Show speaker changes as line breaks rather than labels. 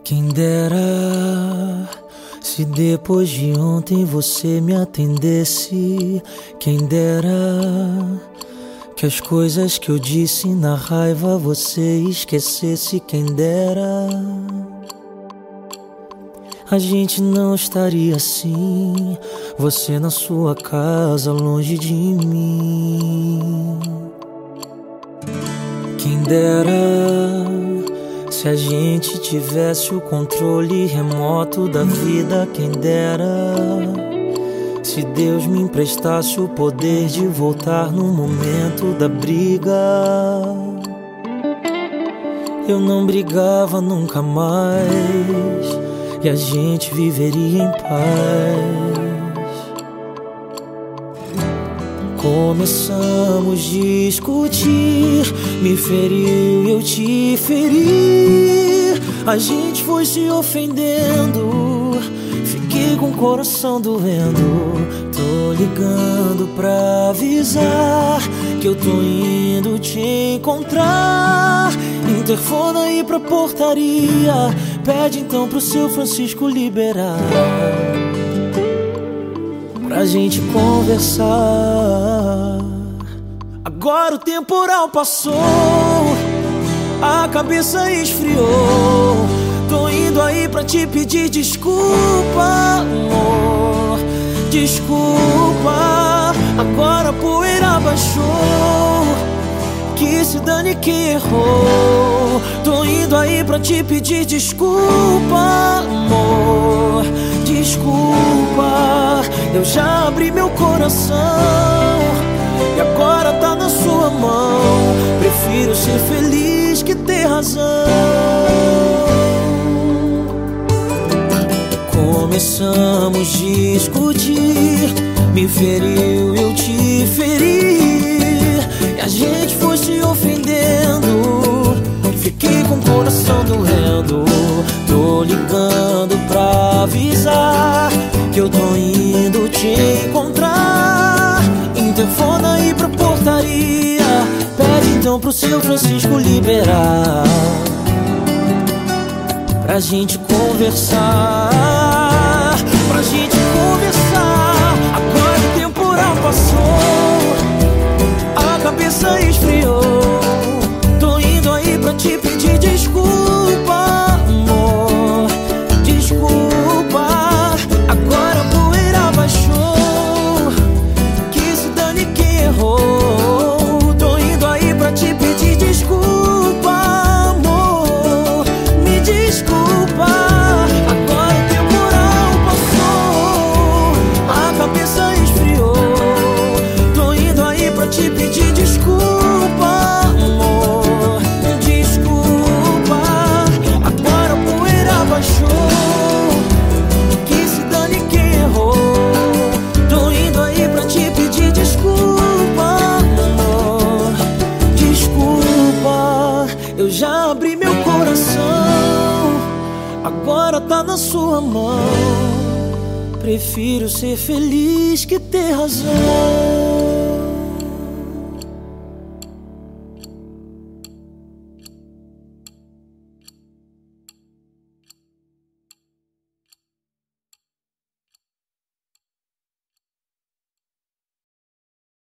Quem dera se depois de ontem você me atendesse. Quem dera que as coisas que eu disse na raiva você esquecesse. Quem dera a gente não estaria assim, você na sua casa longe de mim. Quem dera se a gente tivesse o controle remoto da vida. Quem dera se Deus me emprestasse o poder de voltar no momento da briga. Eu não brigava nunca mais e a gente viveria em paz. Começamos a discutir, me feriu e eu te feri. A gente foi se ofendendo, fiquei com o coração doendo. Tô ligando pra avisar que eu tô indo te encontrar. Interfona aí pra portaria, pede então pro seu Francisco liberar pra gente conversar. Agora o temporal passou, a cabeça esfriou. Tô indo aí pra te pedir desculpa, amor. Desculpa, agora a poeira baixou. Que se dane que errou. Tô indo aí pra te pedir desculpa, amor. Desculpa, eu já abri meu coração e agora tá na sua mão. Prefiro ser feliz que ter razão. Começamos a discutir, me feriu, eu te feri. E a gente foi se ofendendo, fiquei com o coração doendo. Tô ligando pra avisar que eu tô indo te encontrar. Interfona aí pra portaria, pede então pro seu Francisco liberar pra gente conversar. Pra gente conversar. Agora o temporal passou, a cabeça esfriou. Tô indo aí pra te pedir desculpa, amor. Desculpa, agora a poeira baixou. Que se dane quem errou. Tô indo aí pra te pedir desculpa, amor. Me desculpa. Agora o temporal passou, a cabeça esfriou. Tô indo aí pra te pedir desculpa, amor. Desculpa, agora a poeira baixou. Que se dane quem errou. Tô indo aí pra te pedir desculpa, amor. Desculpa, eu já abri meu coração, agora tá na sua mão. Prefiro ser feliz que ter razão.